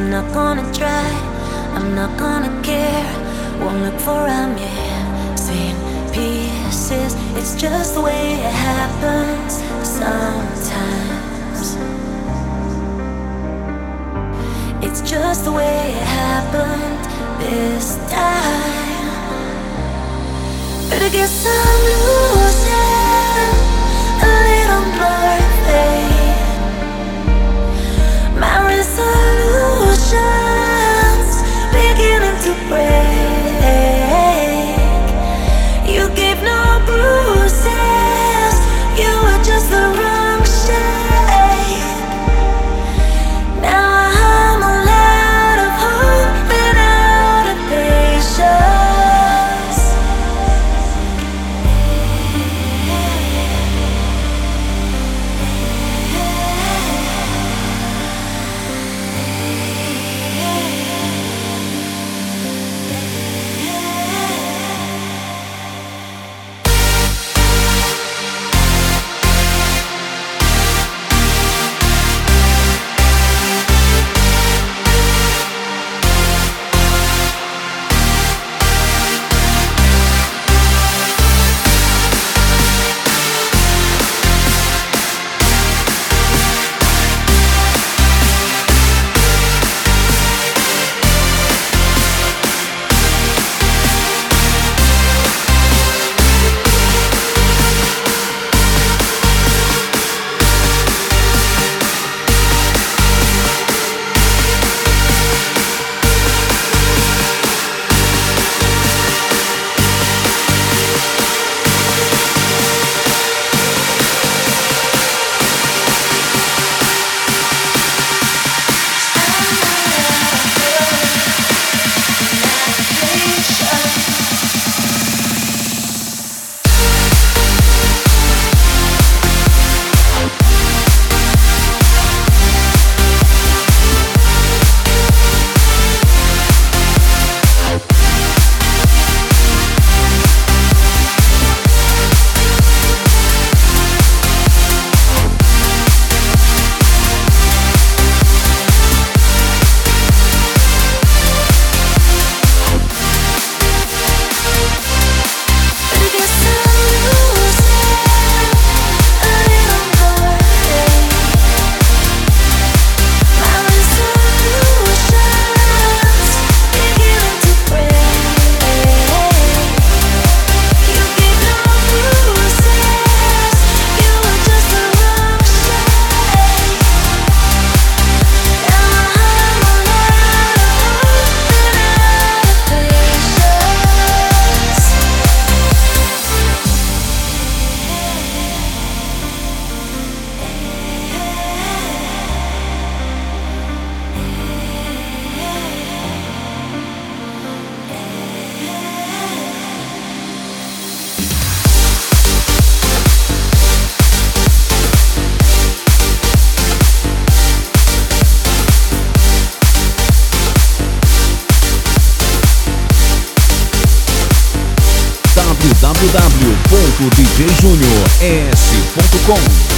I'm not gonna try, I'm not gonna care. Won't look for a missing pieces. It's just the way it happens sometimes. It's just the way it happened this time. But I guess I'm losing a little more faith. My resolutions beginning to break. You gave no bruises, you were just the wrong shape. Now I'm all out of hope and out of patience. www.djjuniors.com